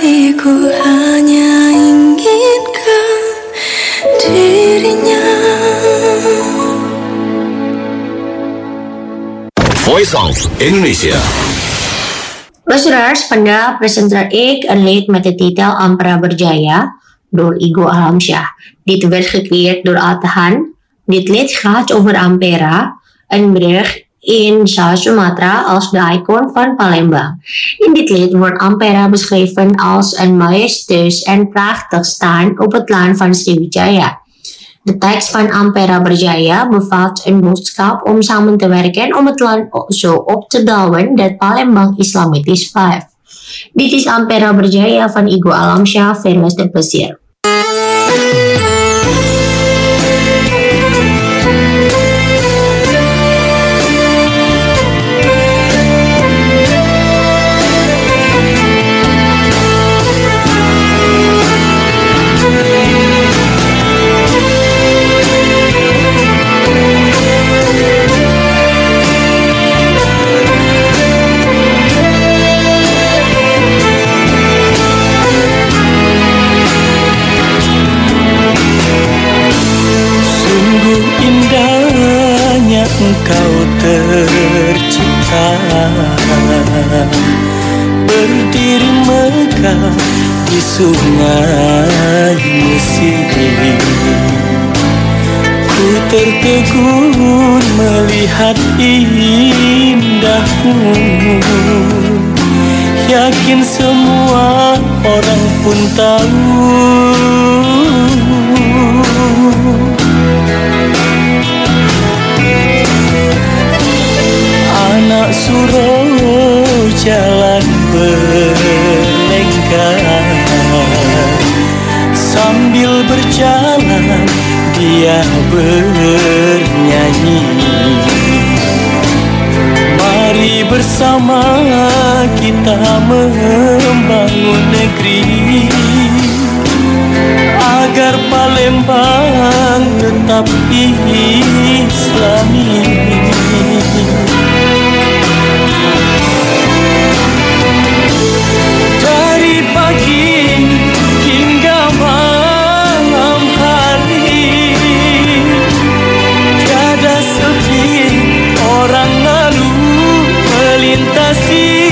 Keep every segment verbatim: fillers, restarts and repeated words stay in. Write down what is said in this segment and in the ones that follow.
hatiku hanya inginkan dirinya. Voice of Indonesia. Luisteraars, vandaag presenteer ik een lied met de titel Ampera Berjaya door Igo Alamsyah. Dit werd gecreëerd door Atahan. Dit lied gaat over Ampera, een brug in Zuid-Sumatra als de icon van Palembang. In dit lied wordt Ampera beschreven als een majestueus en prachtig staan op het land van Sriwijaya. De tekst van Ampera Berjaya bevat een boodschap om samen te werken om het land zo op te bouwen dat Palembang islamitisch blijft. Dit is Ampera Berjaya van Igo Alamsyah, veel luisterplezier. Engkau tercipta berdiri megah di sungai Mesir. Ku tertegun melihat indahmu, yakin semua orang pun tahu. Anak Suro jalan berlengkar, sambil berjalan dia bernyanyi. Mari bersama kita membangun negeri, agar Palembang tetap Islami. Dari pagi hingga malam hari, tiada sepi orang lalu melintasi.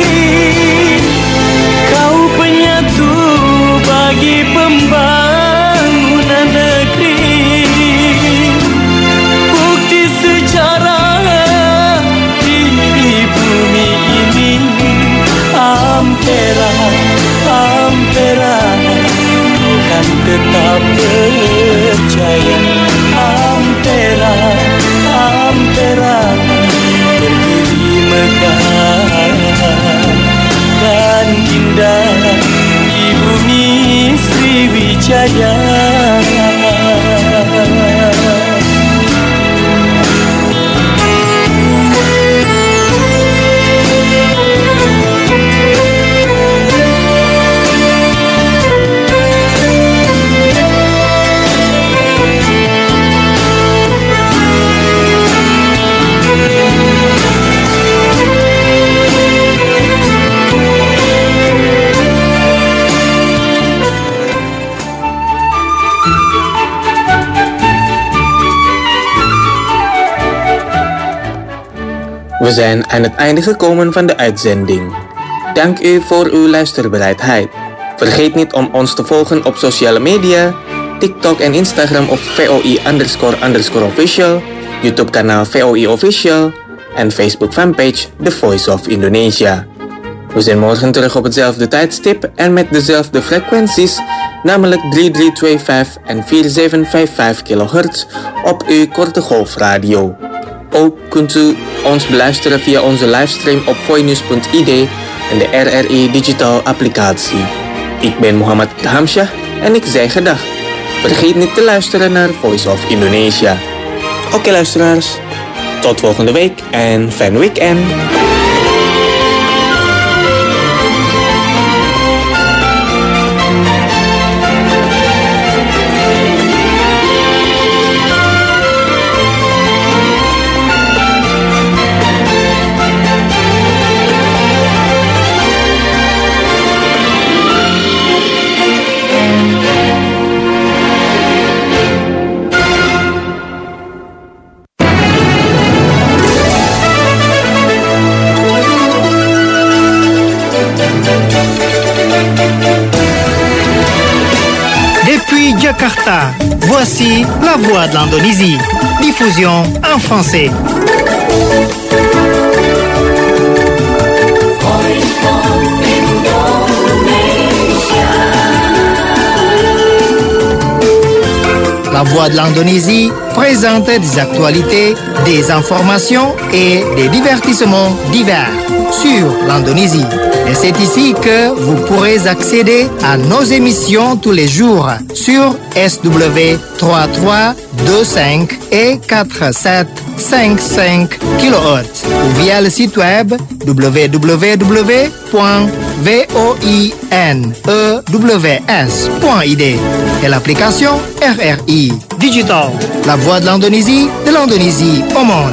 Kau penyatu bagi pembangunan negeri, bukti sejarah di bumi ini. Ampera, Ampera, kan tetap percaya. Ampera, Ampera, berdiri megah dan indah di bumi Sriwijaya. We zijn aan het einde gekomen van de uitzending. Dank u voor uw luisterbereidheid. Vergeet niet om ons te volgen op sociale media, TikTok en Instagram op V O I underscore underscore official, YouTube kanaal V O I official en Facebook fanpage The Voice of Indonesia. We zijn morgen terug op hetzelfde tijdstip en met dezelfde frequenties, namelijk drie drie twee vijf en vier zeven vijf vijf kilohertz op uw korte golfradio. Ook kunt u ons beluisteren via onze livestream op voinews punt I D en de R R I Digital applicatie. Ik ben Muhammad Ilhamsyah en ik zeg gedag. Vergeet niet te luisteren naar Voice of Indonesia. Oké luisteraars, tot volgende week en fijn weekend. Jakarta, voici la voix de l'Indonésie. Diffusion en français. La voix de l'Indonésie présente des actualités, des informations et des divertissements divers sur l'Indonésie. Et c'est ici que vous pourrez accéder à nos émissions tous les jours sur S W trois trois deux cinq et quatre sept cinq cinq kilohertz ou via le site web w w w point voinws point i d et l'application R R I Digital, la voix de l'Indonésie, de l'Indonésie au monde.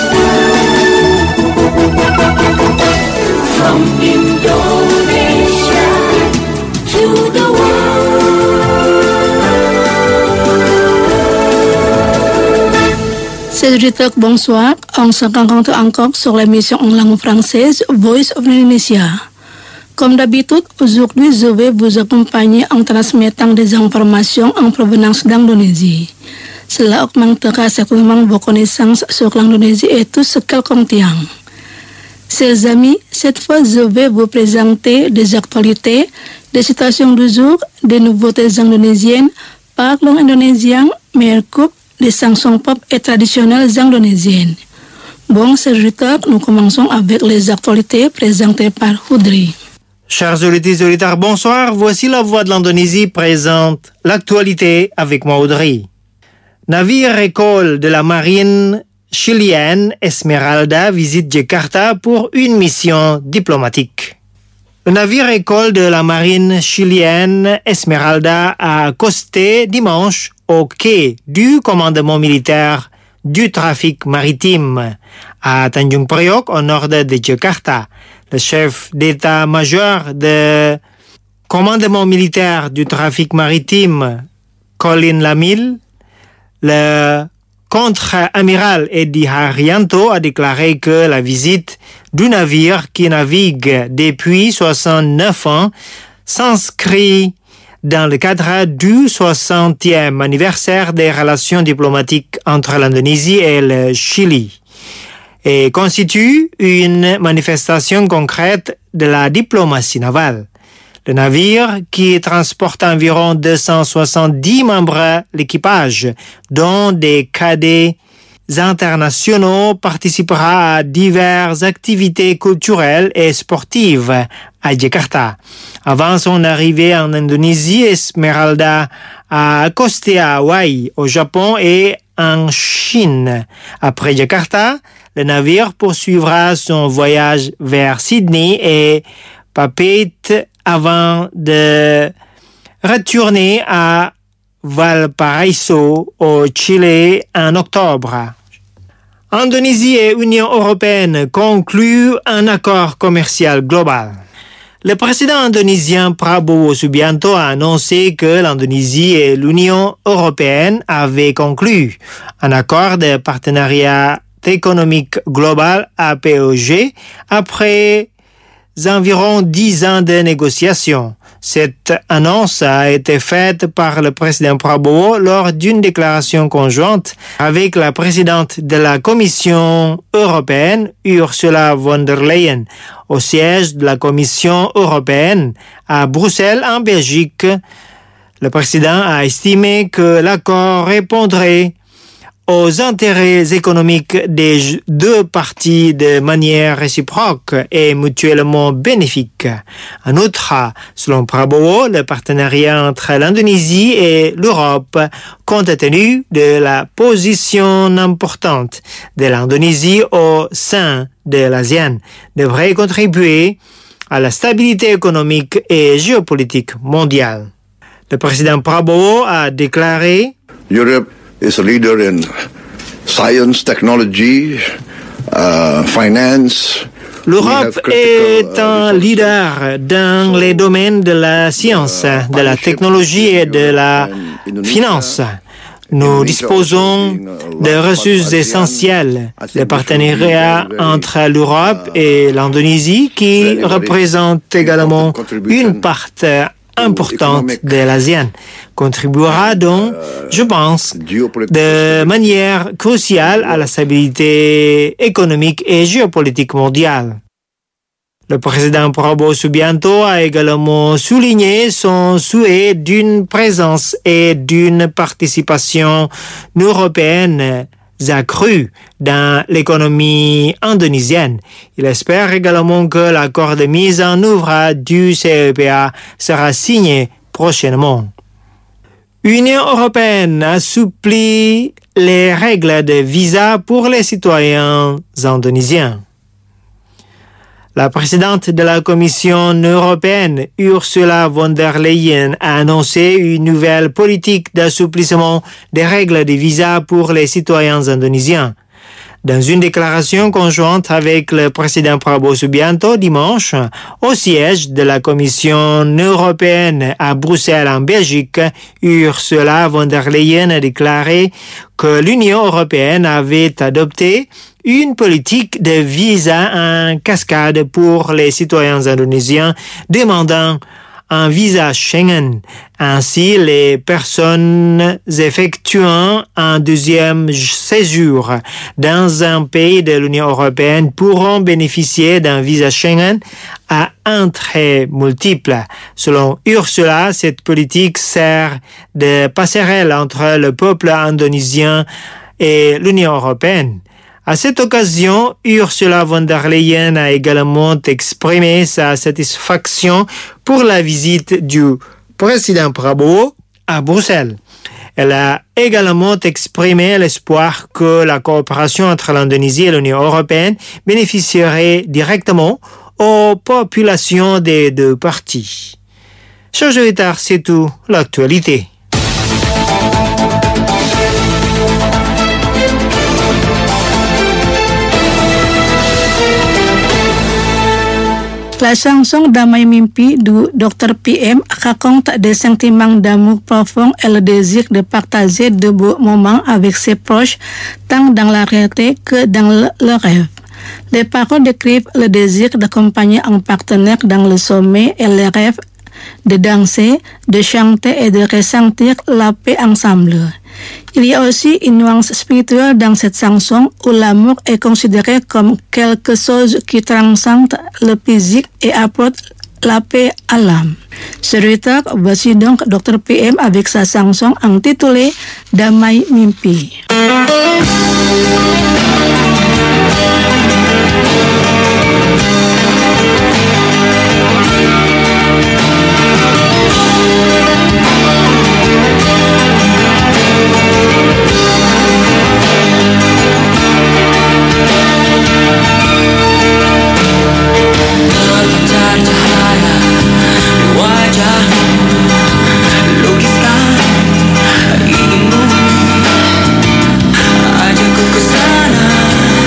From Indonesia to the Cédric, bonsoir. On se rencontre encore sur l'émission en langue française Voice of Indonesia. Comme d'habitude, aujourd'hui, je vais vous accompagner en transmettant des informations en provenance d'Indonésie. Cela augmentera certainement vos connaissances sur l'Indonésie et tout ce qu'elle contient. Chers amis, cette fois, je vais vous présenter des actualités, des citations du jour, des nouveautés indonésiennes, parlons indonésien, meilleure coupe, des chansons pop et traditionnelles indonésiennes. Bon, chers auditeurs, nous commençons avec les actualités présentées par Houdri. Chers auditeurs et auditeurs, bonsoir. Voici la voix de l'Indonésie présente l'actualité avec moi, Audrey. Navire-école de la marine chilienne Esmeralda visite Jakarta pour une mission diplomatique. Le navire-école de la marine chilienne Esmeralda a accosté dimanche au quai du commandement militaire du trafic maritime à Tanjung Priok, au nord de Jakarta. Le chef d'état-major du commandement militaire du trafic maritime, Colin Lamil, le contre-amiral Edi Haryanto a déclaré que la visite du navire qui navigue depuis soixante-neuf ans s'inscrit dans le cadre du soixantième anniversaire des relations diplomatiques entre l'Indonésie et le Chili et constitue une manifestation concrète de la diplomatie navale. Le navire, qui transporte environ deux cent soixante-dix membres de l'équipage, dont des cadets internationaux, participera à diverses activités culturelles et sportives à Jakarta. Avant son arrivée en Indonésie, Esmeralda a accosté à Hawaï, au Japon et en Chine. Après Jakarta, le navire poursuivra son voyage vers Sydney et Papeete avant de retourner à Valparaiso, au Chili, en octobre. Indonésie et Union européenne concluent un accord commercial global. Le président indonésien Prabowo Subianto a annoncé que l'Indonésie et l'Union européenne avaient conclu un accord de partenariat économique global A P E G après environ dix ans de négociations. Cette annonce a été faite par le président Prabowo lors d'une déclaration conjointe avec la présidente de la Commission européenne, Ursula von der Leyen, au siège de la Commission européenne à Bruxelles, en Belgique. Le président a estimé que l'accord répondrait aux intérêts économiques des deux parties de manière réciproque et mutuellement bénéfique. En outre, selon Prabowo, le partenariat entre l'Indonésie et l'Europe, compte tenu de la position importante de l'Indonésie au sein de l'ASEAN, devrait contribuer à la stabilité économique et géopolitique mondiale. Le président Prabowo a déclaré Europe is a leader in science, technology, uh, finance. L'Europe est un leader dans les domaines de la science, de la technologie et de la finance. Nous disposons de ressources essentielles. Le partenariat entre l'Europe et l'Indonésie, qui représente également une part importante de l'ASEAN, contribuera donc, je pense, de manière cruciale à la stabilité économique et géopolitique mondiale. Le président Prabowo Subianto a également souligné son souhait d'une présence et d'une participation européenne accrue dans l'économie indonésienne. Il espère également que l'accord de mise en œuvre du C E P A sera signé prochainement. L'Union européenne assouplit les règles de visa pour les citoyens indonésiens. La présidente de la Commission européenne, Ursula von der Leyen, a annoncé une nouvelle politique d'assouplissement des règles de visa pour les citoyens indonésiens. Dans une déclaration conjointe avec le président Prabowo Subianto dimanche, au siège de la Commission européenne à Bruxelles en Belgique, Ursula von der Leyen a déclaré que l'Union européenne avait adopté une politique de visa en cascade pour les citoyens indonésiens demandant un visa Schengen. Ainsi, les personnes effectuant un deuxième séjour dans un pays de l'Union européenne pourront bénéficier d'un visa Schengen à entrée multiple. Selon Ursula, cette politique sert de passerelle entre le peuple indonésien et l'Union européenne. À cette occasion, Ursula von der Leyen a également exprimé sa satisfaction pour la visite du président Prabowo à Bruxelles. Elle a également exprimé l'espoir que la coopération entre l'Indonésie et l'Union européenne bénéficierait directement aux populations des deux parties. Chers auditeurs, c'est tout l'actualité. La chanson Damai Mimpi du docteur P M raconte des sentiments d'amour profond et le désir de partager de beaux moments avec ses proches, tant dans la réalité que dans le, le rêve. Les paroles décrivent le désir d'accompagner un partenaire dans le sommet et le rêve de danser, de chanter et de ressentir la paix ensemble. Il y a aussi une nuance spirituelle dans cette chanson où l'amour est considéré comme quelque chose qui transcende le physique et apporte la paix à l'âme. Chers auditeurs, voici donc docteur P M avec sa chanson intitulée Damai Mimpi. Ajakku ke sana.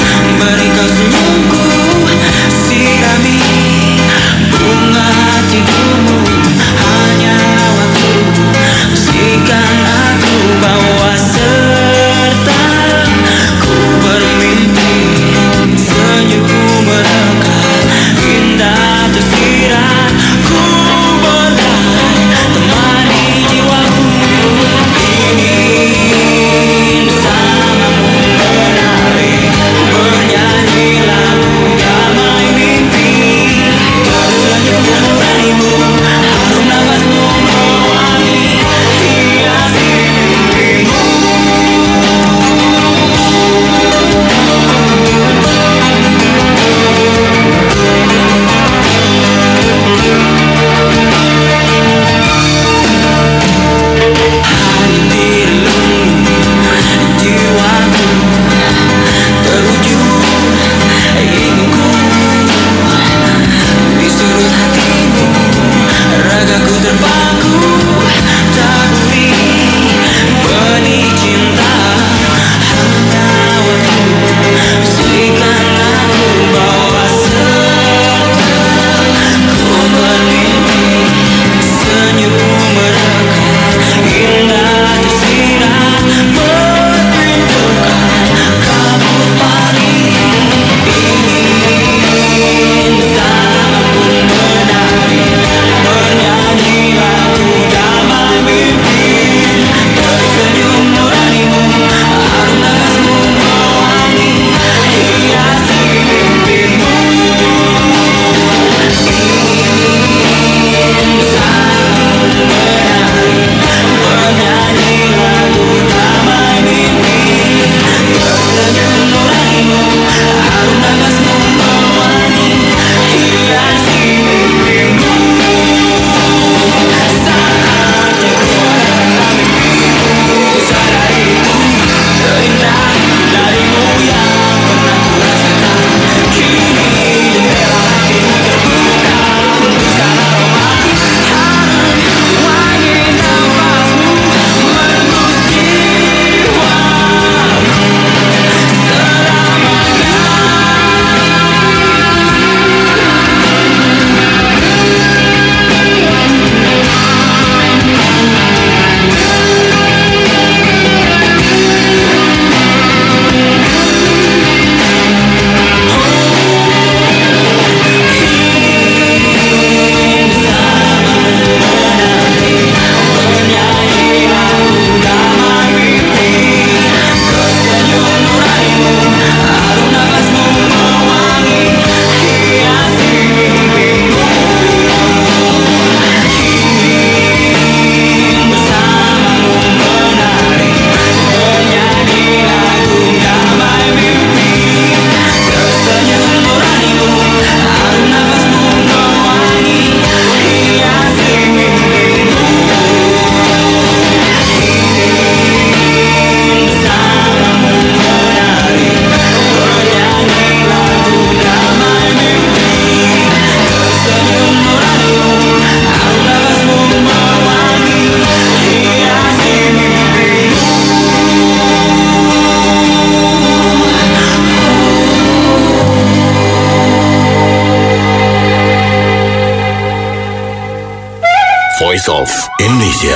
Voice of Indonesia.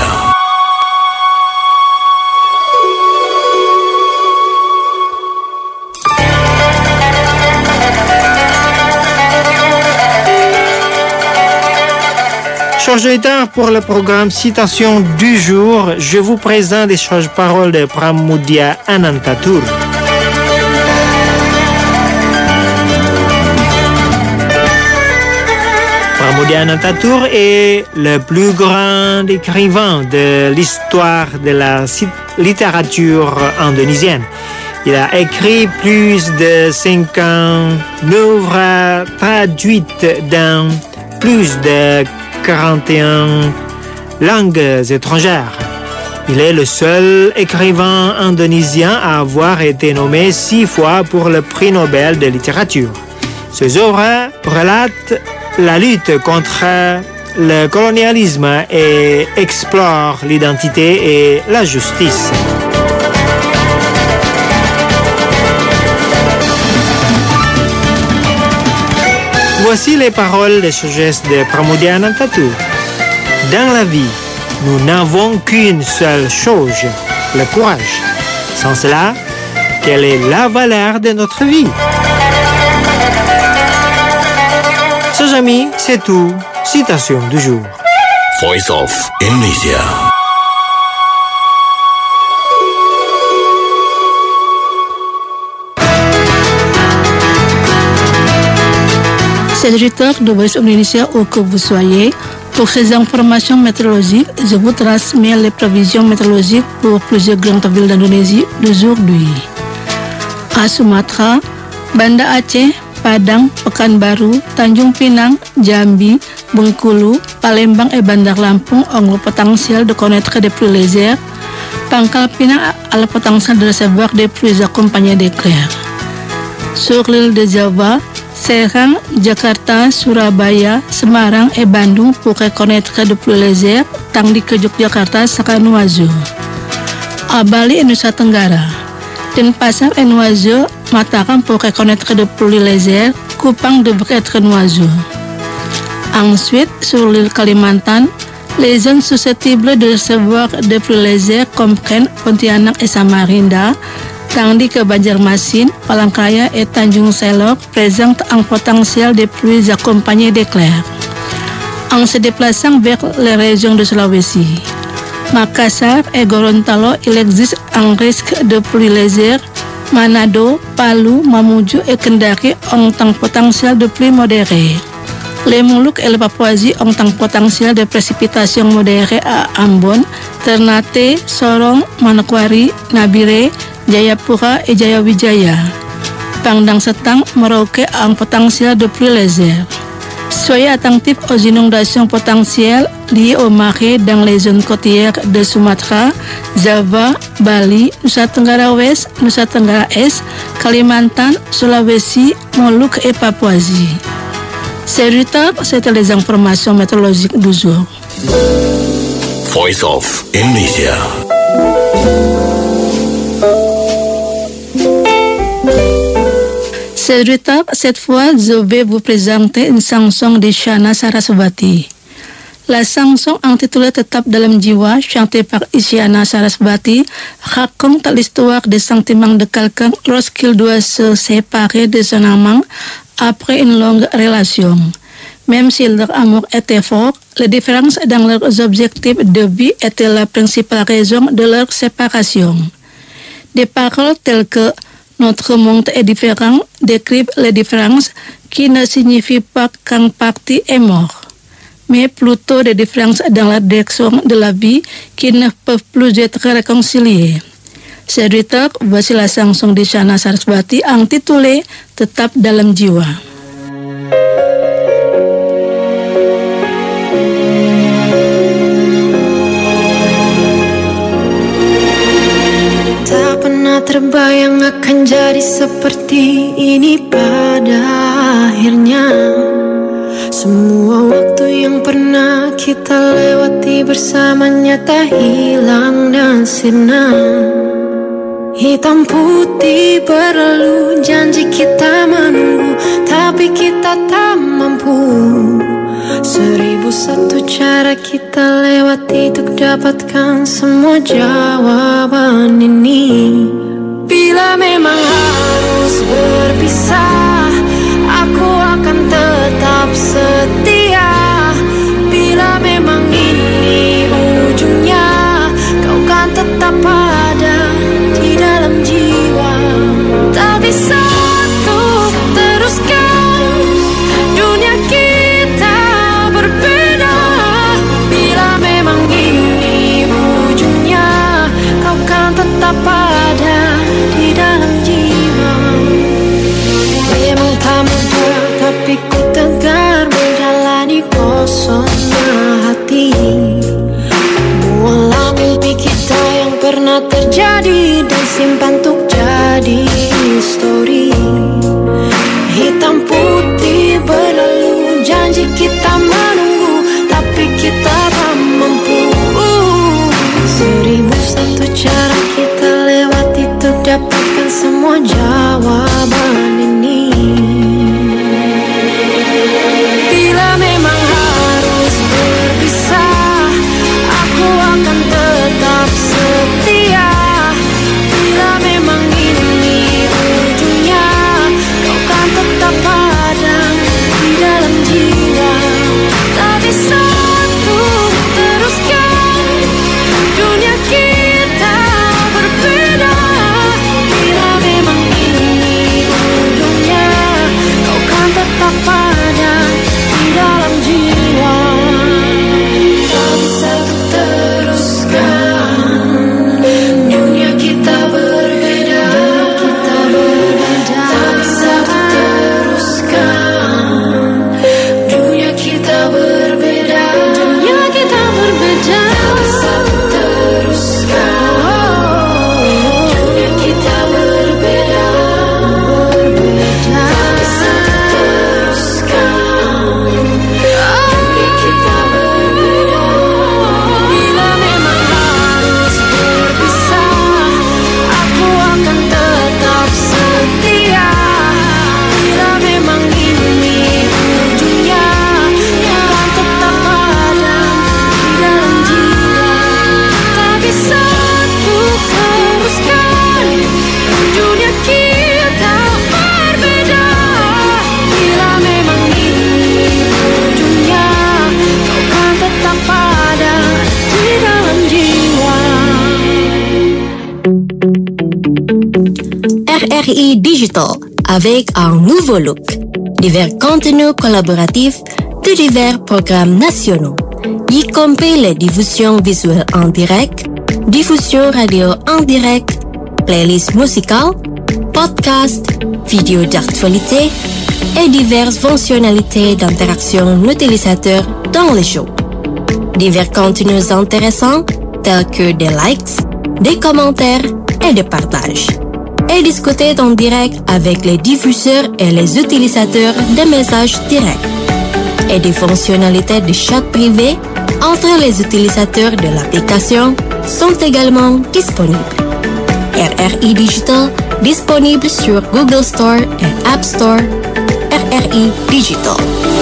Chers auditeurs, pour le programme Citation du jour, je vous présente des charges-paroles de Pramudia Anantatur. Pramudia Anantatur est le plus grand écrivain de l'histoire de la littérature indonésienne. Il a écrit plus de cinquante œuvres traduites dans plus de quarante et une langues étrangères. Il est le seul écrivain indonésien à avoir été nommé six fois pour le prix Nobel de littérature. Ses œuvres relatent la lutte contre le colonialisme et explorent l'identité et la justice. Voici les paroles de sagesse de Pramudia Anantatur. Dans la vie, nous n'avons qu'une seule chose, le courage. Sans cela, quelle est la valeur de notre vie? Chers amis, c'est tout. Citation du jour. Voice of Indonesia. Chers auditeurs de Voice of Indonesia, où que vous soyez, pour ces informations météorologiques, je vous transmets les prévisions météorologiques pour plusieurs grandes villes d'Indonésie d'aujourd'hui. À Sumatra, Banda Aceh, Padang, Pekanbaru, Tanjung Pinang, Jambi, Bengkulu, Palembang et Bandar Lampung ont le potentiel de connaître des pluies légères. Pangkal Pinang a le potentiel de recevoir des pluies accompagnées d'éclairs. Sur l'île de Java, Serang, Jakarta, Surabaya, Semarang et Bandung pourraient connaître de pluies légères, tandis que Yogyakarta sera nuageux. À Bali et Nusa Tenggara, Denpasar et nuageux, Mataram pourrait connaître de pluies légères, Kupang devrait être nuageux. Ensuite, sur l'île Kalimantan, les zones susceptibles de recevoir des pluies légères comprennent Pontianak et Samarinda, tandis que Banjarmasin, Palangkaraya et Tanjung Selok présentent un potentiel de pluies accompagnées d'éclairs. En se déplaçant vers les régions de Sulawesi, Makassar et Gorontalo, il existe un risque de pluies légères. Manado, Palu, Mamuju et Kendari ont un potentiel de pluie modérée. Les Moluques et la Papouasie ont un potentiel de précipitations modérées à Ambon, Ternate, Sorong, Manokwari, Nabire, Jayapura et Jayawijaya. Pendant ce temps, Merauke a un potentiel de pluie légère. Soyez attentifs aux inondations potentielles liées aux marées dans les zones côtières de Sumatra, Java, Bali, Nusa Tenggara Ouest, Nusa Tenggara Est, Kalimantan, Sulawesi, Moluques et Papouasie. C'est retard, c'était les informations météorologiques du jour. Voice of Indonesia. C'est retard, cette fois, je vais vous présenter une chanson de Isyana Sarasvati. La chanson intitulée Tetap Dalam Jiwa, chantée par Isyana Sarasvati, raconte l'histoire des sentiments de quelqu'un lorsqu'il doit se séparer de son amant après une longue relation. Même si leur amour était fort, les différences dans leurs objectifs de vie étaient la principale raison de leur séparation. Des paroles telles que notre monde est différent décrivent les différences qui ne signifient pas qu'un parti est mort, mais plutôt des différences dans la direction de la vie qui ne peuvent plus être réconciliées. Chers auditeurs, voici la chanson de Isyana Sarasvati intitulée Tetap Dalam Jiwa. Tak pernah terbayang akan jadi seperti ini pada akhirnya. Semua waktu yang pernah kita lewati bersamanya tak hilang dan sirna. Hitam putih berlalu, janji kita menunggu, tapi kita tak mampu. Seribu Seribu satu cara kita lewati untuk dapatkan semua jawaban ini. Bila memang harus berpisah, aku akan tetap setia. Bila memang ini ujungnya, kau kan tetap ada di dalam jiwa. Tak bisa untuk teruskan dunia kita berbeda. Bila memang ini ujungnya, kau kan tetap ada di dalam jiwa. Memang tak mudah, tapi ku tegar menjalani kosongnya hati. Buanglah mimpi kita yang pernah terjadi dan simpan untuk jadi histori. Hitam putih berlalu, janji kita menunggu, tapi kita tak mampu. Seribu satu cara kita lewati untuk dapatkan semua jawaban ini. Bila memang harus berpisah, aku akan tetap setia. Bila memang ini ujungnya, kau kan tetap ada di dalam jiwa. Tak bisa untuk teruskan dunia kita berbeda. Bila memang ini ujungnya, kau kan tetap ada di dalam jiwa. Tak bisa teruskan dunia kita berbeda. Kita berbeda. Tak bisa teruskan dunia kita berbeda. Dunia kita berbeda. Tak bisa teruskan dunia kita berbeda. Berbeda. Tak bisa teruskan dunia kita berbeda. Bila memang harus berpisah, aku akan tetap setia. Bila memang ini ujungnya, kau kan tetap ada di dalam jiwa. Tak bisa untuk teruskan dunia kita berbeda. Bila memang ini ujungnya, kau kan tetap ada di dalam jiwa. R R I Digital, avec un nouveau look. Divers contenus collaboratifs de divers programmes nationaux, y compris les diffusions visuelles en direct, diffusion radio en direct, playlists musicales, podcasts, vidéos d'actualité et diverses fonctionnalités d'interaction utilisateur dans les shows. Divers contenus intéressants tels que des likes, des commentaires et des partages. Et discuter en direct avec les diffuseurs et les utilisateurs des messages directs. Et des fonctionnalités de chat privé entre les utilisateurs de l'application sont également disponibles. R R I Digital, disponible sur Google Store et App Store. R R I Digital.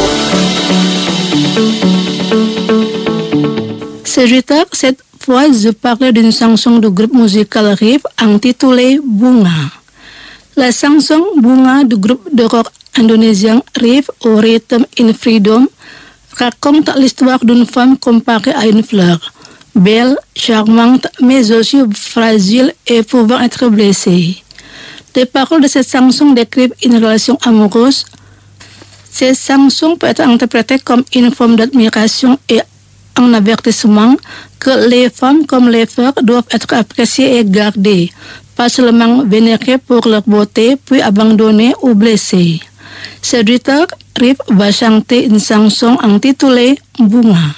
C'est Rita, cette fois je parlais d'une chanson du groupe musical Riff intitulée Bunga. La chanson Bunga du groupe de rock indonésien Riff au Rhythm in Freedom raconte l'histoire d'une femme comparée à une fleur, belle, charmante, mais aussi fragile et pouvant être blessée. Les paroles de cette chanson décrivent une relation amoureuse. Cette chanson peut être interprétée comme une forme d'admiration et un avertissement que les femmes comme les fleurs doivent être appréciées et gardées, pas seulement vénérées pour leur beauté puis abandonnées ou blessées. Séducteur, Riff va chanter une chanson intitulée Bunga.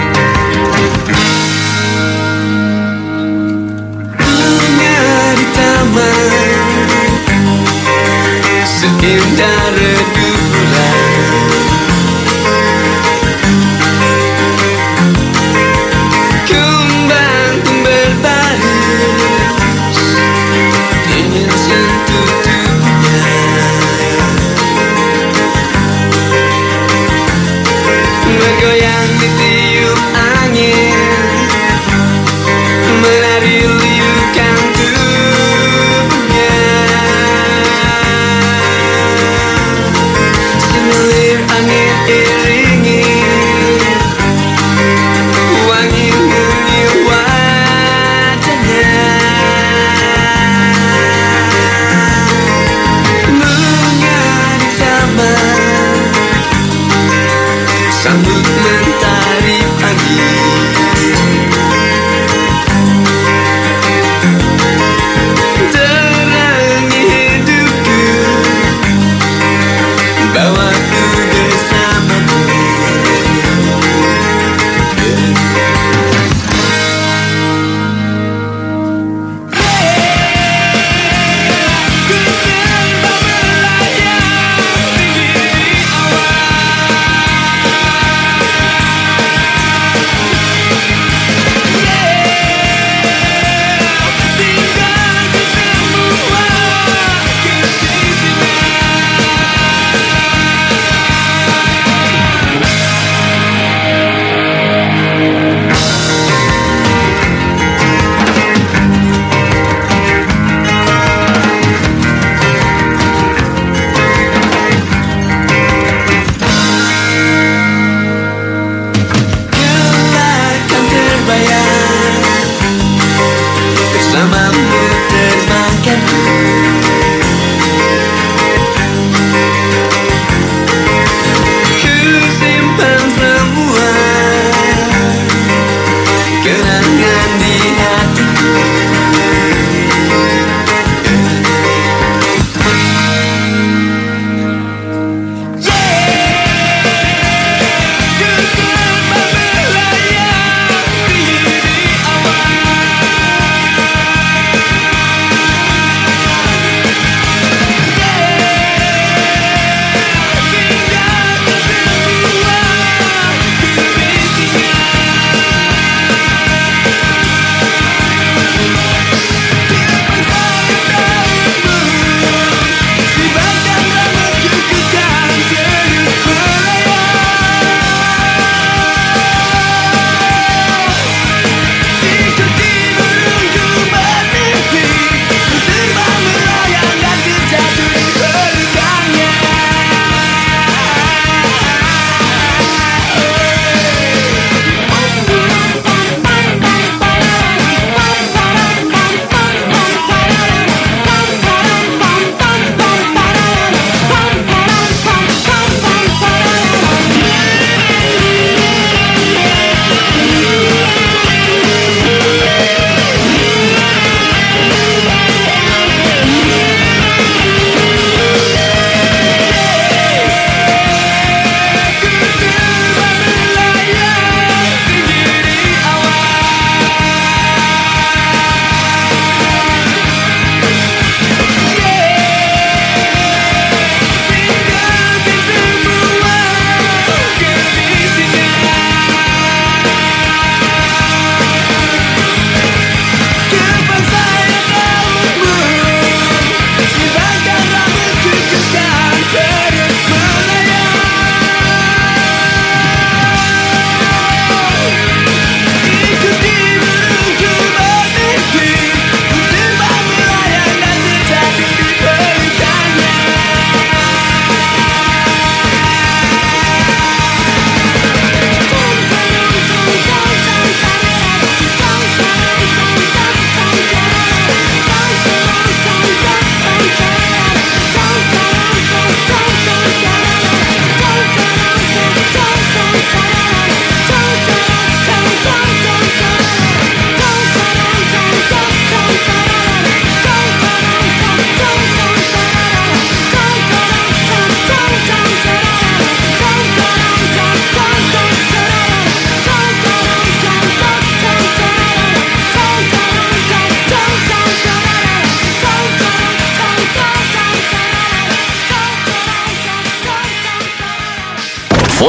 Bunga di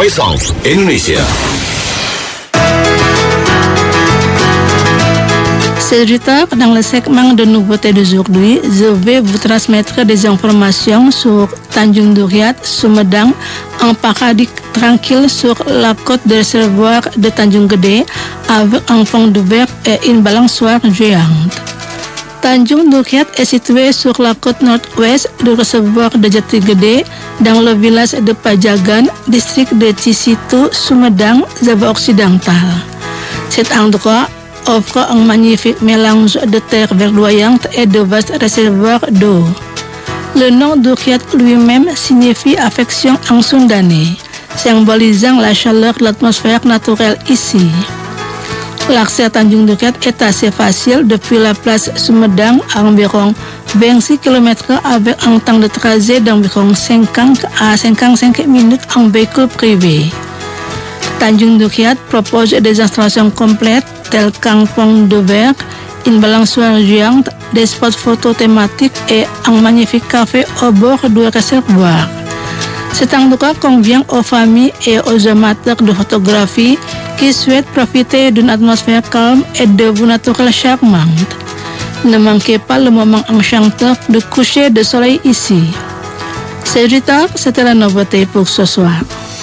Voice of Indonesia. C'est retard dans le segment de nouveautés d'aujourd'hui. Je vais vous transmettre des informations sur Tanjung Duryat, Sumedang, un paradis tranquille sur la côte de réservoir de Tanjung Gede avec un pont de verre et une balançoire géante. Tanjung Duryat est situé sur la côte nord-ouest du réservoir de Jati Gede dans le village de Pajagan, district de Cisitu, Sumedang, Java occidental. Cet endroit offre un magnifique mélange de terre verdoyante et de vastes réservoirs d'eau. Le nom Duryat lui-même signifie affection en sundanais, symbolisant la chaleur de l'atmosphère naturelle ici. L'accès à Tanjung Duryat est assez facile depuis la place Sumedang à environ vingt-six kilomètres avec un temps de trajet d'environ cinquante à cinquante-cinq minutes en véhicule privé. Tanjung Duryat propose des installations complètes telles qu'un pont de verre, une balançoire géante, des spots photos thématiques et un magnifique café au bord du réservoir. Cet endroit convient aux familles et aux amateurs de photographie qui souhaitent profiter d'une atmosphère calme et de vues naturelles charmantes. Ne manquez pas le moment enchanteur de coucher de soleil ici. C'est du tard, c'était la nouveauté pour ce soir.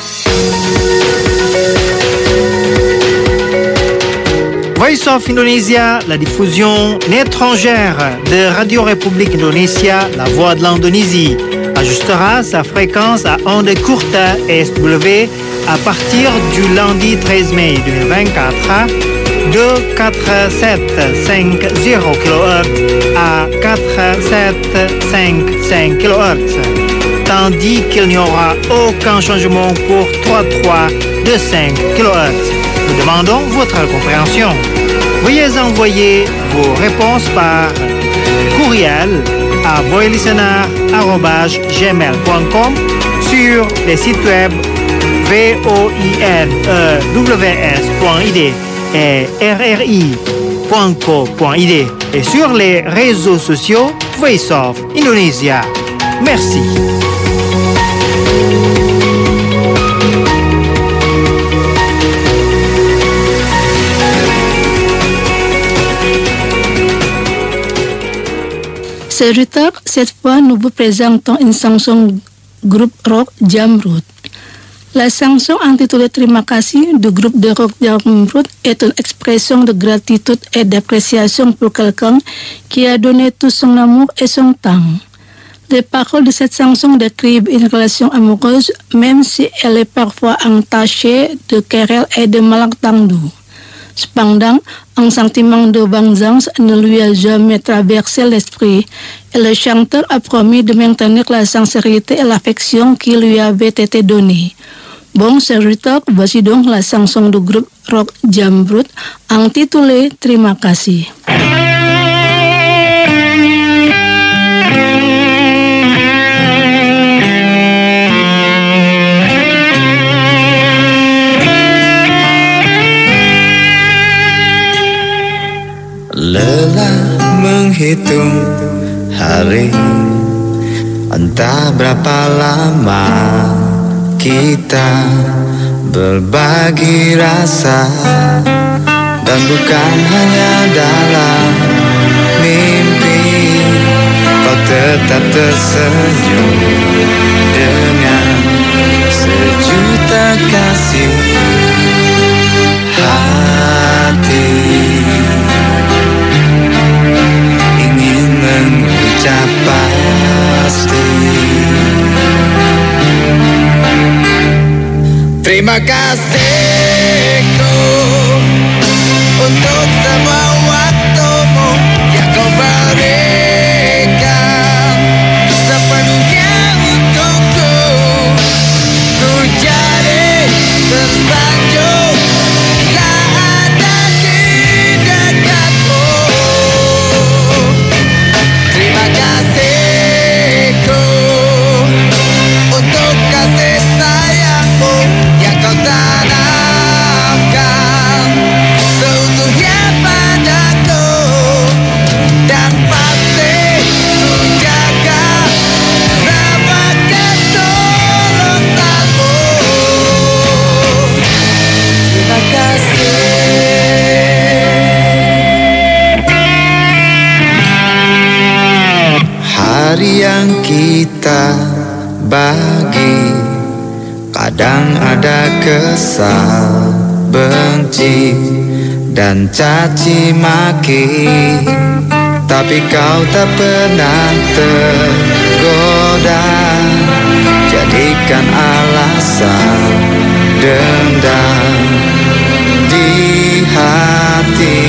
Voice of Indonesia, la diffusion étrangère de Radio République Indonésia, la voix de l'Indonésie, ajustera sa fréquence à ondes courtes S W à partir du lundi treize mai deux mille vingt-quatre de quatre-vingt-sept virgule cinquante kilohertz à quatre-vingt-sept virgule cinquante-cinq kilohertz, tandis qu'il n'y aura aucun changement pour trois virgule trois de cinq kilohertz. Nous demandons votre compréhension. Veuillez envoyer vos réponses par courriel à voilistener arobase gmail point com sur les sites web voinews point i d et r r i point co point i d et sur les réseaux sociaux Voice of Indonesia. Merci. C'est retard, cette fois nous vous présentons une chanson groupe rock Jamrud. La chanson intitulée Terima kasih du groupe de rock Jamrud est une expression de gratitude et d'appréciation pour quelqu'un qui a donné tout son amour et son temps. Les paroles de cette chanson décrivent une relation amoureuse, même si elle est parfois entachée de querelles et de malentendus. Cependant, un sentiment de vengeance ne lui a jamais traversé l'esprit et le chanteur a promis de maintenir la sincérité et l'affection qui lui avait été donnée. Bon serviteur, voici donc la chanson du groupe rock Jamrud intitulée Terima kasih. Lelah menghitung hari, entah berapa lama kita berbagi rasa, dan bukan hanya dalam mimpi kau tetap tersenyum dengan sejuta kasih hati. Mengucap pasti terima kasihku untuk semua waktumu yang kau berikan sepenuhnya untukku. Ku jadi tersanjung bila ada di dekatmu. Terima kasihku untuk kasih sayangmu yang kau tanam hari yang kita bagi. Kadang ada kesal, benci, dan caci maki, tapi kau tak pernah tergoda jadikan alasan dendam di hati.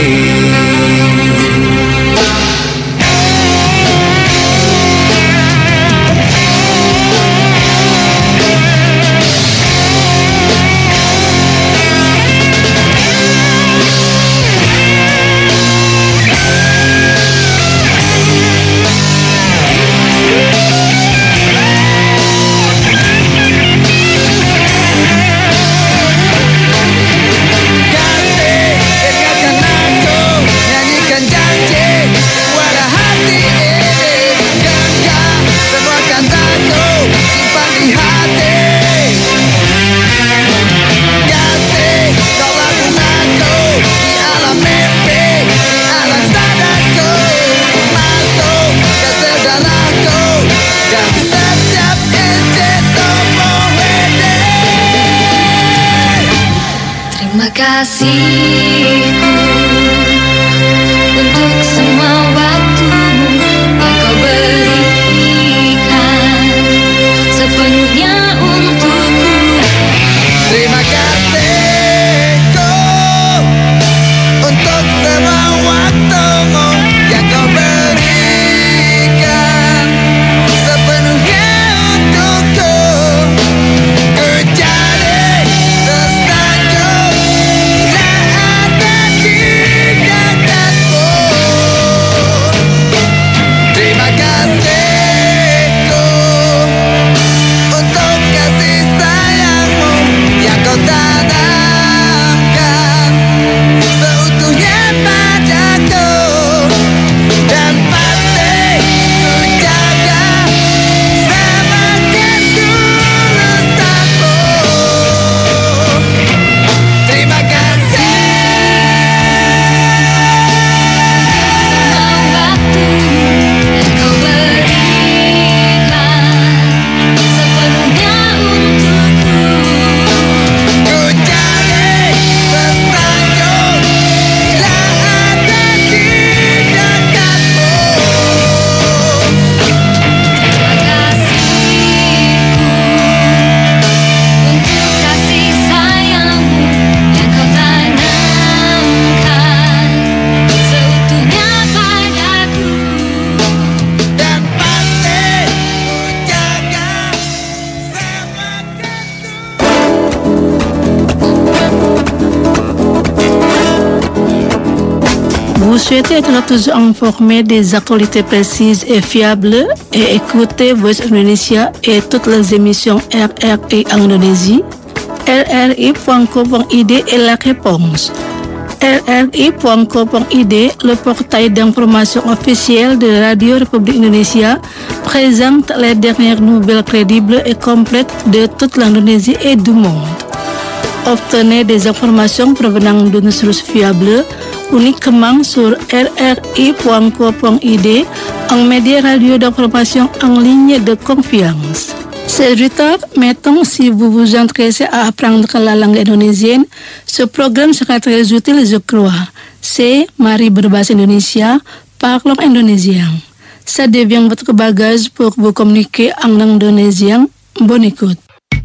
Kasihku untuk semua waktumu yang kau berikan sepenuhnya untukku. Terima kasihku untuk semua waktumu yang kau berikan sepenuhnya untukku. Ku jadi tersanjung bila ada di dekatmu. Terima kasihku untuk kasih sayangmu yang kau tanamkan seutuhnya padaku, dan pasti ku jaga sama ketulusanmu. Terima kasih. Semua waktumu yang kau berikan sepenuhnya untukku. Ku jadi tersanjung bila ada di dekatmu. Terima kasihku untuk kasih sayangmu yang kau tanamkan seutuhnya padaku. Dan pasti ku jaga sama Vous souhaitez être toujours informé des actualités précises et fiables et écouter Voice of Indonesia et toutes les émissions R R I en Indonésie? R R I point co point I D est la réponse. R R I point co point I D, le portail d'information officiel de Radio République Indonésia, présente les dernières nouvelles crédibles et complètes de toute l'Indonésie et du monde. Obtenez des informations provenant d'une source fiable uniquement sur R R I point co point I D, un média radio d'information en ligne de confiance. Serviteur, mettons, si vous vous intéressez à apprendre la langue indonésienne, ce programme sera très utile, je crois. C'est Mari Berbahasa Indonesia, parlons indonésien. Ça devient votre bagage pour vous communiquer en indonésien. Bonne écoute.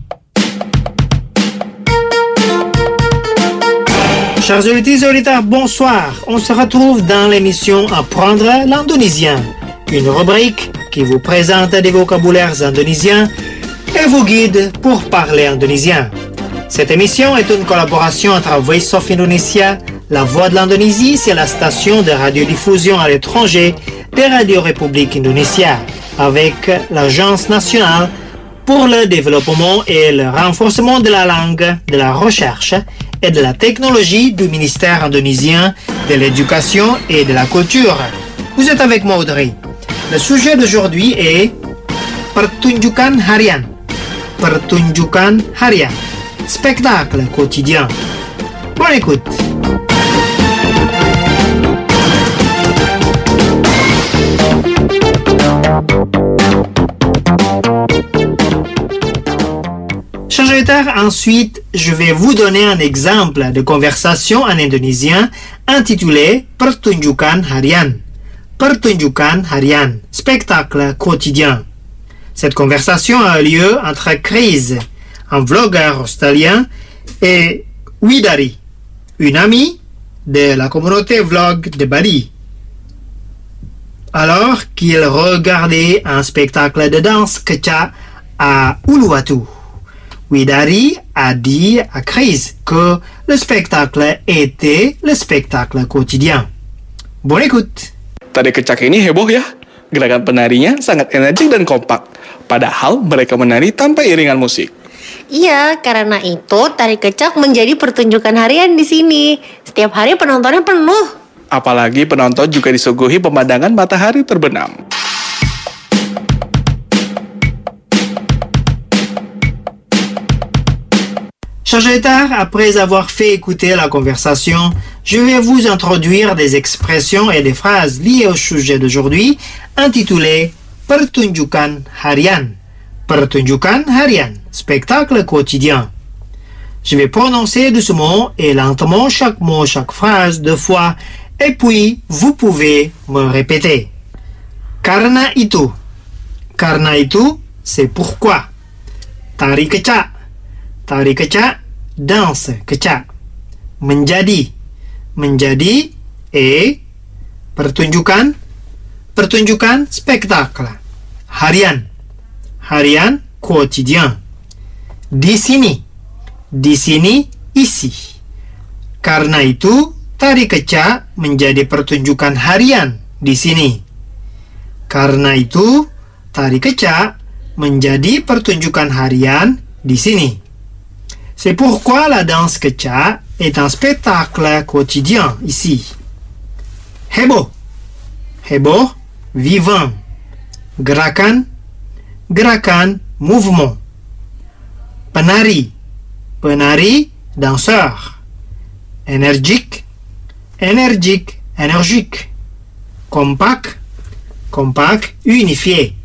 Chers auditeurs et auditeurs, bonsoir. On se retrouve dans l'émission Apprendre l'indonésien, une rubrique qui vous présente des vocabulaires indonésiens et vous guide pour parler indonésien. Cette émission est une collaboration entre Voice of Indonesia, La Voix de l'Indonésie, c'est la station de radiodiffusion à l'étranger de Radio République Indonésia, avec l'Agence nationale pour le développement et le renforcement de la langue, de la recherche et de la technologie du ministère indonésien de l'éducation et de la culture. Vous êtes avec moi, Audrey. Le sujet d'aujourd'hui est Pertunjukan Harian. Pertunjukan Harian. Spectacle quotidien. Bonne écoute. Sebentar ensuite, je vais vous donner un exemple de conversation en indonésien intitulé Pertunjukan Harian. Pertunjukan Harian, spectacle quotidien. Cette conversation a lieu entre Chris, un vlogueur australien, et Widari, une amie de la communauté vlog de Bali. Alors qu'il regardait un spectacle de danse kecak à Uluwatu, Widari a dit à Chris que le spectacle était le spectacle quotidien. Bonne écoute. Tari kecak ini heboh ya. Gerakan penarinya sangat energik dan kompak. Padahal mereka menari tanpa iringan musik. Iya, karena itu tari kecak menjadi pertunjukan harian di sini. Setiap hari penontonnya penuh. Apalagi penonton juga disuguhi pemandangan matahari terbenam. Chers tard, après avoir fait écouter la conversation, je vais vous introduire des expressions et des phrases liées au sujet d'aujourd'hui, intitulées Pertunjukan Harian. Pertunjukan Harian, spectacle quotidien. Je vais prononcer doucement et lentement chaque mot, chaque phrase deux fois, et puis vous pouvez me répéter. Karena itu. Karena itu, c'est pourquoi. Tari kecak. Tari kecak, danse kecak. Menjadi. Menjadi, et pertunjukan. Pertunjukan, spectacle. Harian. Harian, quotidien. Di sini. Di sini, ici. Karena itu, tari kecak menjadi pertunjukan harian di sini. Karena itu, tari kecak menjadi pertunjukan harian di sini. C'est pourquoi la danse kecak est un spectacle quotidien ici. Heboh. Heboh, vivant. Gerakan. Gerakan, mouvement. Penari. Penari, danseur. Énergique. Énergique, énergique. Compact. Compact, unifié.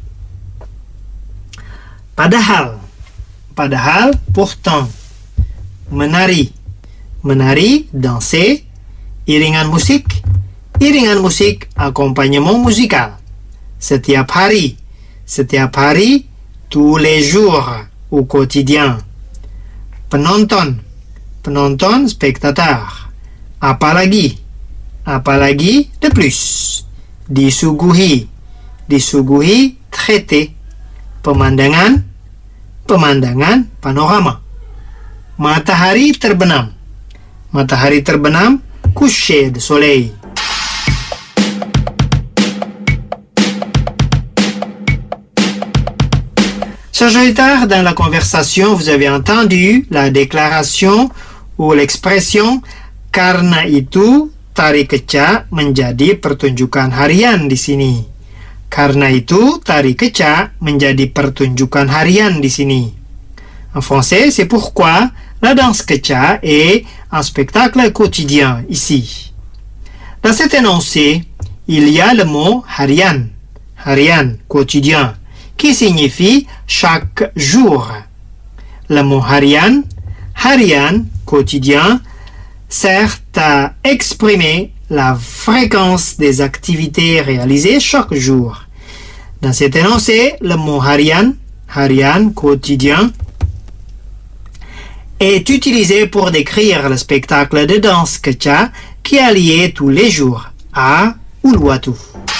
Padahal. Padahal, pourtant. Menari. Menari, danser. Iringan musik. Iringan musik, accompagnement musical. Setiap hari. Setiap hari, tous les jours, au quotidien. Penonton. Penonton, spectateur. Apalagi. Apalagi, de plus. Disuguhi. Disuguhi, traité. Pemandangan. Pemandangan, panorama. Matahari terbenam. Matahari terbenam, coucher de soleil. Chers auditeurs, dans la conversation, vous avez entendu la déclaration ou l'expression karena itu tari kecak menjadi pertunjukan harian di sini. Karena itu tari kecak menjadi pertunjukan harian di sini. En français, c'est pourquoi la danse kecak est un spectacle quotidien ici. Dans cet énoncé, il y a le mot harian, harian, quotidien, qui signifie chaque jour. Le mot harian, harian, quotidien, sert à exprimer la fréquence des activités réalisées chaque jour. Dans cet énoncé, le mot harian, harian, quotidien, est utilisé pour décrire le spectacle de danse kecak qui a lieu tous les jours à Uluwatu.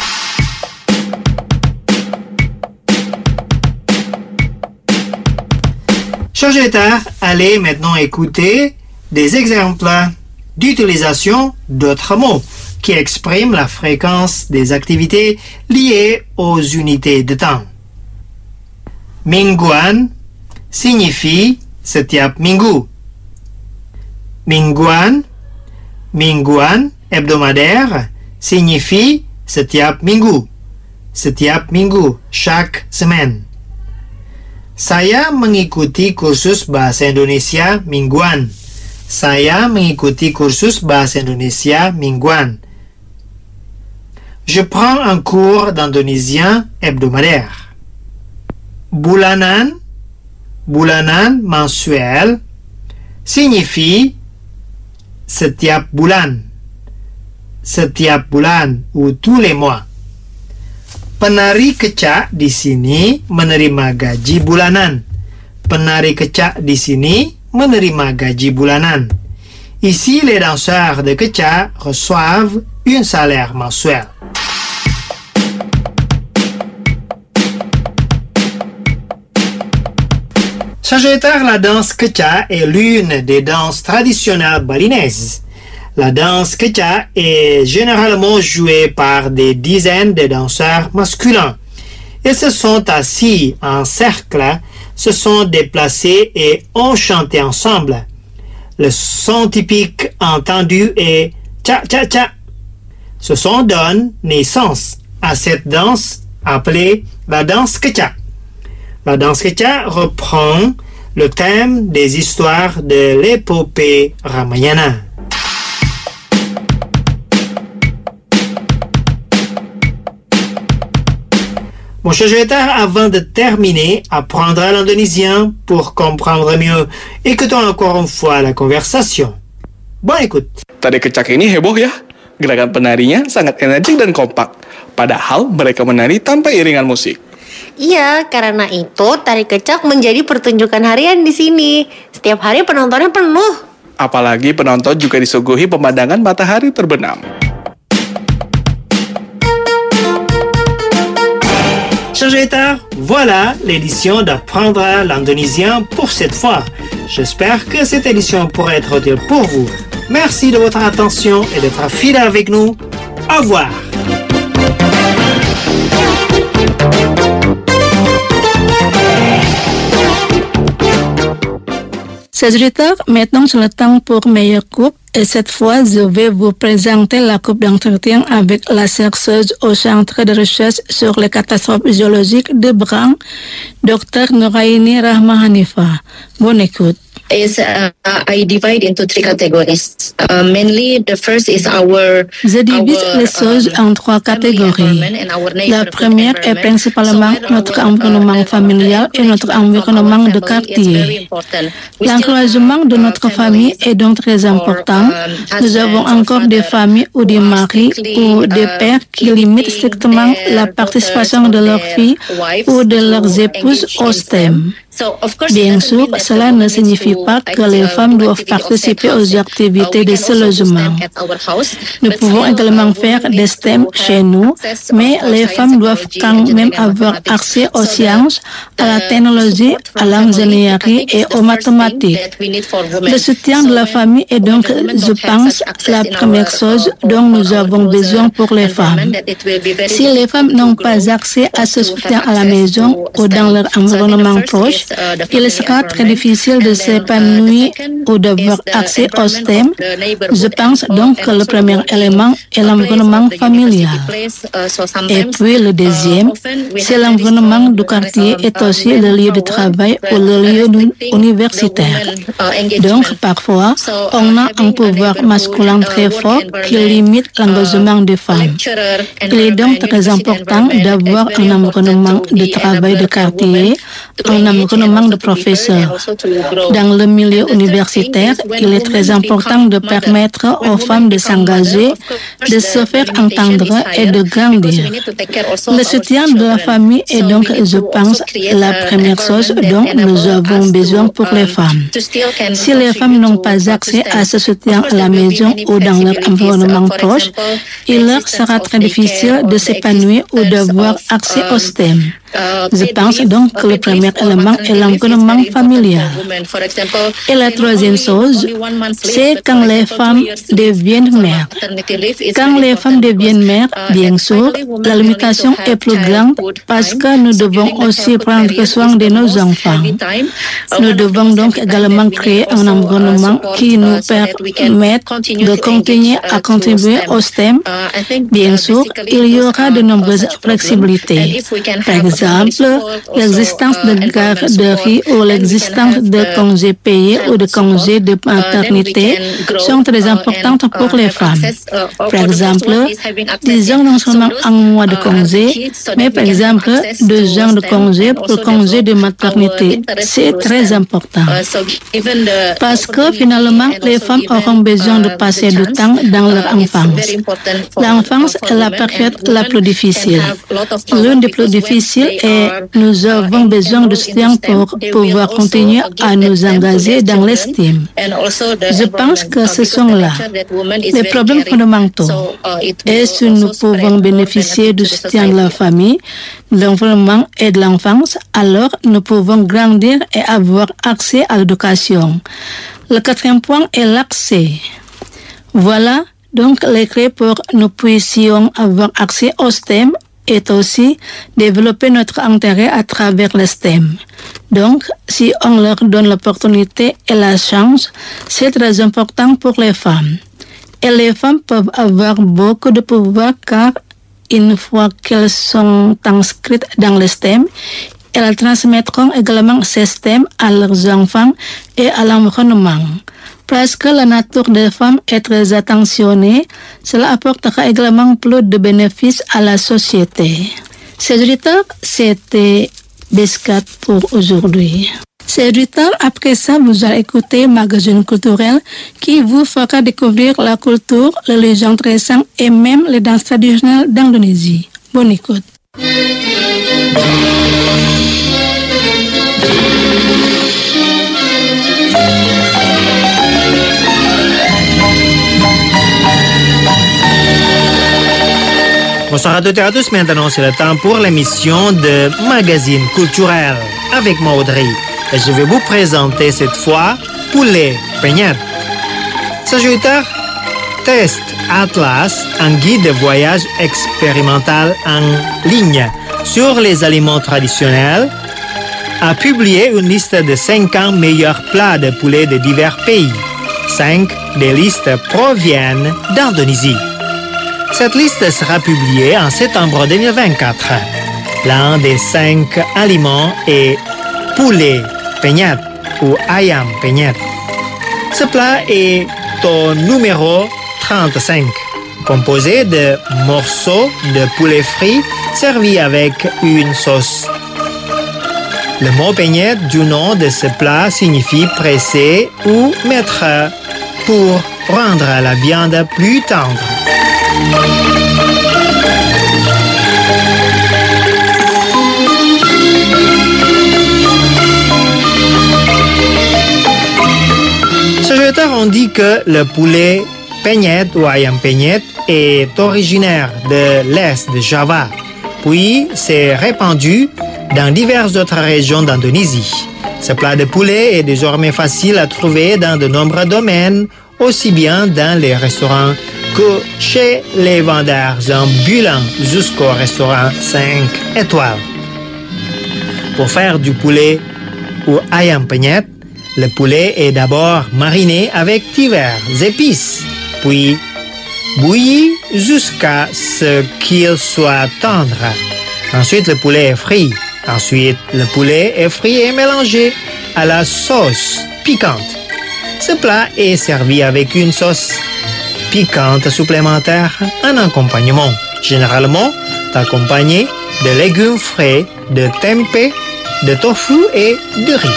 Chers auditeurs, allez maintenant écouter des exemples d'utilisation d'autres mots qui expriment la fréquence des activités liées aux unités de temps. Mingguan signifie setiap minggu. Mingguan, mingguan, hebdomadaire, signifie setiap minggu. Setiap minggu, chaque semaine. Saya mengikuti kursus bahasa Indonesia mingguan. Saya mengikuti kursus bahasa Indonesia mingguan. Je prends un cours d'indonésien hebdomadaire. Bulanan, bulanan, mensuel, signifie setiap bulan, setiap bulan ou tous les mois. Penari kecak di sini menerima gaji bulanan. Penari kecak di sini menerima gaji bulanan. Ici, les danseurs de kecak reçoivent un salaire mensuel. Sagittar, la danse kecak est l'une des danses traditionnelles balinaises. La danse kecak est généralement jouée par des dizaines de danseurs masculins. Ils se sont assis en cercle, se sont déplacés et ont chanté ensemble. Le son typique entendu est cha cha cha. Ce son donne naissance à cette danse appelée la danse kecak. La danse kecak reprend le thème des histoires de l'épopée Ramayana. Mon cher Sagittar, avant de terminer, apprendra l'indonésien pour comprendre mieux. Écoutons encore une fois la conversation. Bonne écoute. Tari kecak ini heboh ya. Gerakan penarinya sangat energik dan kompak. Padahal mereka menari tanpa iringan musik. Iya, karena itu tari kecak menjadi pertunjukan harian di sini. Setiap hari penontonnya penuh. Apalagi penonton juga disuguhi pemandangan matahari terbenam. Sagittar, voilà l'édition d'apprendre l'indonésien pour cette fois. J'espère que cette édition pourra être utile pour vous. Merci de votre attention et d'être fidèle avec nous. Au revoir. Sagittar, maintenant c'est le temps pour meilleure coupe. Et cette fois, je vais vous présenter la coupe d'entretien avec la chercheuse au Centre de recherche sur les catastrophes géologiques de Brang, Docteur Nuraini Rahma Hanifa. Bonne écoute. Is uh, I divide into three categories. Uh, mainly, the first is our. Je divise our, les choses um, en trois catégories. La première est principalement notre environnement familial et notre environnement de quartier. L'encouragement de notre famille est donc très important. Nous avons encore des familles ou des maris ou des pères qui limitent strictement la participation de leurs filles ou de leurs épouses au S T E M. Bien sûr, cela ne signifie pas que les femmes doivent participer aux activités de ce logement. Nous pouvons également faire des S T E M chez nous, mais les femmes doivent quand même avoir accès aux sciences, à la technologie, à l'ingénierie et aux mathématiques. Le soutien de la famille est donc, je pense, la première chose dont nous avons besoin pour les femmes. Si les femmes n'ont pas accès à ce soutien à la maison ou dans leur environnement proche, il sera très difficile de s'épanouir ou d'avoir accès au S T E M. Je pense donc que le premier élément est l'environnement familial. Et puis le deuxième, c'est l'environnement du quartier est aussi le lieu de travail ou le lieu universitaire. Donc parfois, on a un pouvoir masculin très fort qui limite l'engagement des femmes. Il est donc très important d'avoir un environnement de travail de quartier, un environnement de professeurs. Dans le milieu universitaire, il est très important de permettre aux femmes de s'engager, de se faire entendre et de grandir. Le soutien de la famille est donc, je pense, la première chose dont nous avons besoin pour les femmes. Si les femmes n'ont pas accès à ce soutien à la maison ou dans leur environnement proche, il leur sera très difficile de s'épanouir ou d'avoir accès au S T E M. Je pense donc que le premier élément est l'environnement familial. Et la troisième chose, c'est quand les femmes deviennent mères. Quand les femmes deviennent mères, bien sûr, la limitation est plus grande parce que nous devons aussi prendre soin de nos enfants. Nous devons donc également créer un environnement qui nous permette de continuer à contribuer au S T E M. Bien sûr, il y aura de nombreuses flexibilités. Par exemple, exemple, l'existence de garderies ou l'existence de congés payés ou de congés de maternité sont très importantes pour les femmes. Par exemple, disons non seulement un mois de congé, mais par exemple deux ans de congé pour congé de maternité. C'est très important. Parce que finalement, les femmes auront besoin de passer du temps dans leur enfance. L'enfance est la période la plus difficile. L'une des plus difficiles est nous avons besoin de soutien pour pouvoir continuer à nous engager dans l'estime. Je pense que ce sont là les problèmes fondamentaux. Et si nous pouvons bénéficier du soutien de la famille, de l'environnement et de l'enfance, alors nous pouvons grandir et avoir accès à l'éducation. Le quatrième point est l'accès. Voilà donc les clés pour que nous puissions avoir accès au S T E M et aussi développer notre intérêt à travers le S T E M. Donc, si on leur donne l'opportunité et la chance, c'est très important pour les femmes. Et les femmes peuvent avoir beaucoup de pouvoir car une fois qu'elles sont inscrites dans le S T E M, elles transmettront également ce S T E M à leurs enfants et à l'environnement. Parce que la nature des femmes est très attentionnée, cela apportera également plus de bénéfices à la société. Chers auditeurs, c'était Bescat pour aujourd'hui. Chers auditeurs, après ça, vous allez écouter Magazine culturel qui vous fera découvrir la culture, les légendes récentes et même les danses traditionnelles d'Indonésie. Bonne écoute. Bonsoir à toutes et à tous. Maintenant, c'est le temps pour l'émission de Magazine culturel avec moi, Audrey. Et je vais vous présenter cette fois Poulet Peñat. Sagittaire Test Atlas, un guide de voyage expérimental en ligne sur les aliments traditionnels, a publié une liste de cinquante meilleurs plats de poulet de divers pays. Cinq des listes proviennent d'Indonésie. Cette liste sera publiée en septembre deux mille vingt-quatre. L'un des cinq aliments est poulet peñat ou ayam peñat. Ce plat est au numéro trente-cinq, composé de morceaux de poulet frit servis avec une sauce. Le mot peñat du nom de ce plat signifie presser ou mettre pour rendre la viande plus tendre. Sagittaire, on dit que le poulet peñat ou ayam peñat est originaire de l'est de Java, puis s'est répandu dans diverses autres régions d'Indonésie. Ce plat de poulet est désormais facile à trouver dans de nombreux domaines, aussi bien dans les restaurants que chez les vendeurs ambulants jusqu'au restaurant cinq étoiles. Pour faire du poulet ou ayam peñat, le poulet est d'abord mariné avec divers épices, puis bouilli jusqu'à ce qu'il soit tendre. Ensuite, le poulet est frit. Ensuite, le poulet est frit et mélangé à la sauce piquante. Ce plat est servi avec une sauce piquante supplémentaire en accompagnement, généralement accompagné de légumes frais, de tempeh, de tofu et de riz.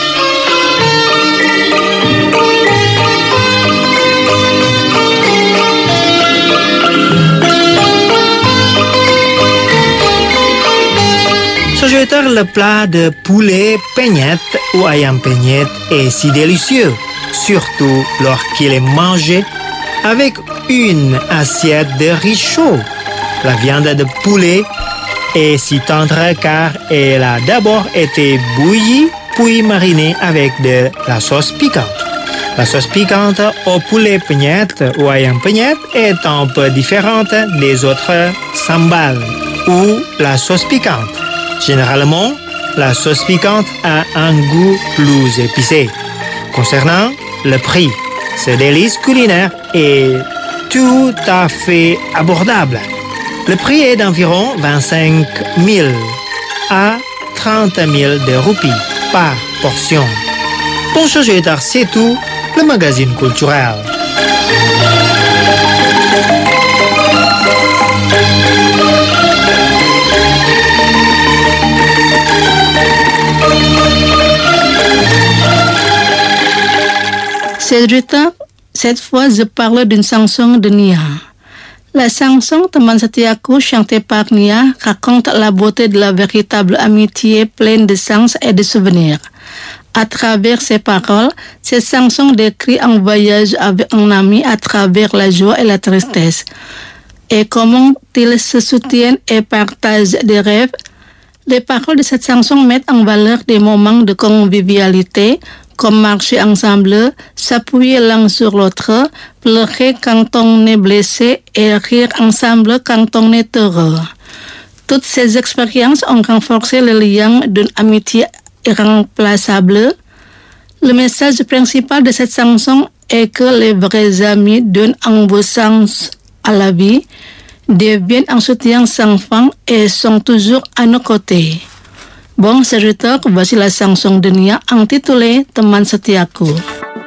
Sagittaire, le plat de poulet peñat ou ayam peñat est si délicieux, surtout lorsqu'il est mangé avec une assiette de riz chaud. La viande de poulet est si tendre car elle a d'abord été bouillie puis marinée avec de la sauce piquante. La sauce piquante au poulet peñat ou ayam peñat est un peu différente des autres sambal ou la sauce piquante. Généralement, la sauce piquante a un goût plus épicé. Concernant le prix, ce délice culinaire est tout à fait abordable. Le prix est d'environ vingt-cinq mille à trente mille de roupies par portion. Pour Société, c'est tout, le magazine culturel. Cédric, cette fois je parle d'une chanson de Nia. La chanson Teman Setiaku chantée par Nia raconte la beauté de la véritable amitié pleine de sens et de souvenirs. À travers ses paroles, cette chanson décrit un voyage avec un ami à travers la joie et la tristesse. Et comment ils se soutiennent et partagent des rêves. Les paroles de cette chanson mettent en valeur des moments de convivialité, comme marcher ensemble, s'appuyer l'un sur l'autre, pleurer quand on est blessé et rire ensemble quand on est heureux. Toutes ces expériences ont renforcé le lien d'une amitié irremplaçable. Le message principal de cette chanson est que les vrais amis donnent un beau sens à la vie, deviennent un soutien sans fin et sont toujours à nos côtés. Bon, Cédric, voici la chanson de Nia intitulée Teman Setiaku.